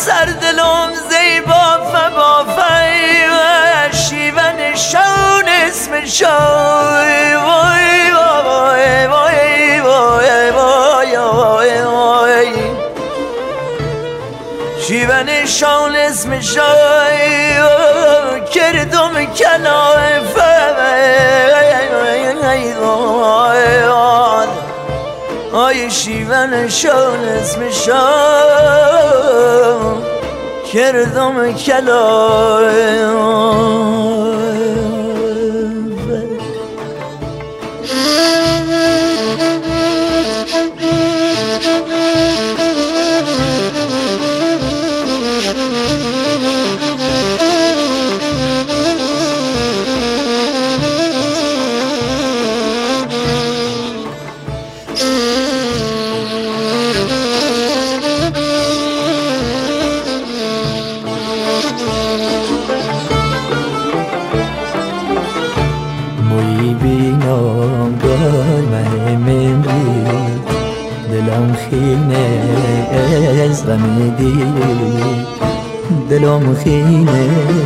سردلم زیبا فبافی و شیون شون اسم شای وای وای وای وای وای وای وای شیون شون اسم شای کردم کلاف آی شیون شون اسم شون کردم کلاف بینام گل من دلم خینه از غم دیری دلم خینه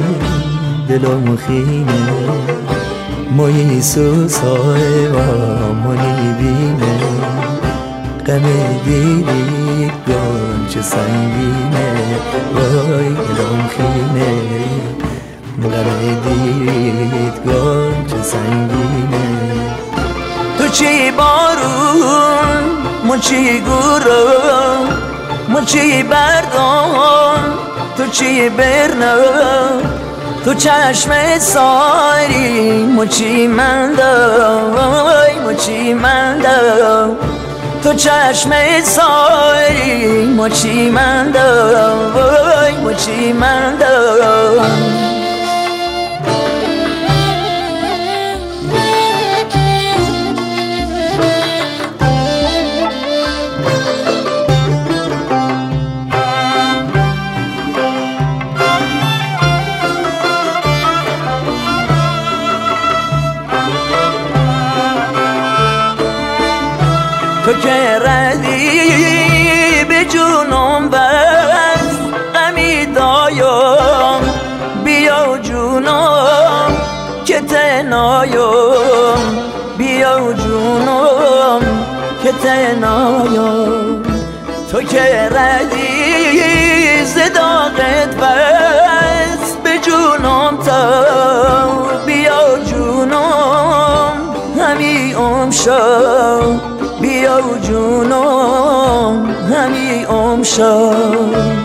موی سوسای و منی بینه غم دیری گل چه سنگینه وای دلم خینه غم دیریت گل چه سنگینه تو چی بارون من چی گورم من چی بردم تو چی برنم تو چشم ساری من چی مندم تو چشم ساری من چی مندم تو که ردی به جونم بست غمی دایم بیا جونم که تنایم بیا جونم که تنایم تو که ردی زداقت بست به جونم تا بیا جونم همی امشم بیا جونم همی امشم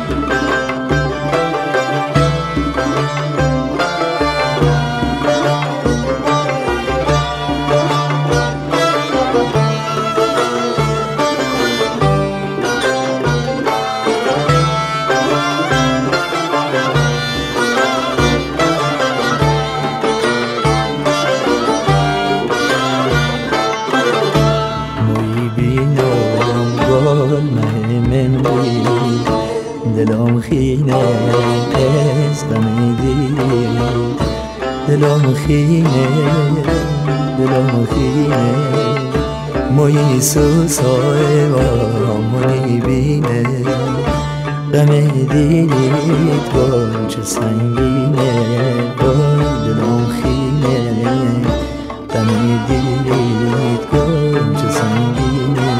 دلم خینه از غم دیری دلم خینه موی سوسای و منی بینه غم دیریت گل چه سنگینه دلم خینه غم دیریت گل چه سنگینه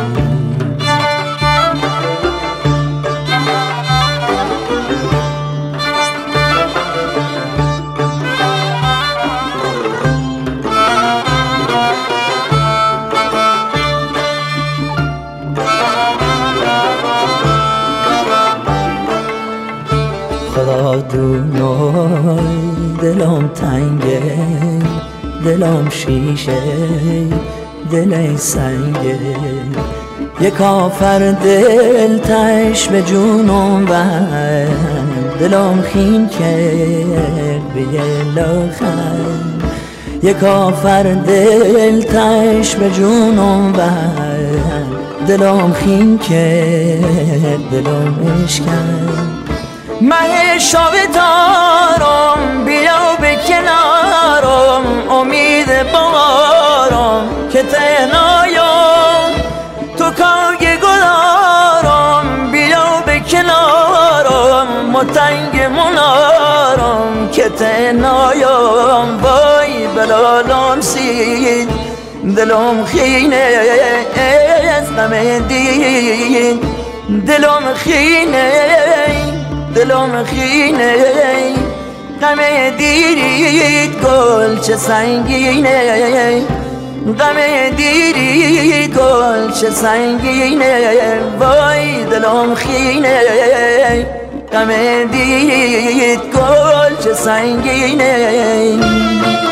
خدا دونای دلم تنگه دلم شیشه دل سنگه یک کافر دل تش به جونم بند دلم خین کرد به لاخن یک کافر دل تش به جونم بند دلم خین کرد دلم اشکن من شب تارم بیا به کنارم امید بارم که تنایم تو کاگ گلارم بیا به کنارم که تنهایم وای بلالم سید دلم خینه از غم دید دلم خینه دلم خینه غم دیرید گل چه سنگینه غم دیرید گل چه سنگینه وای دلم خینه غم دیرید گل چه سنگینه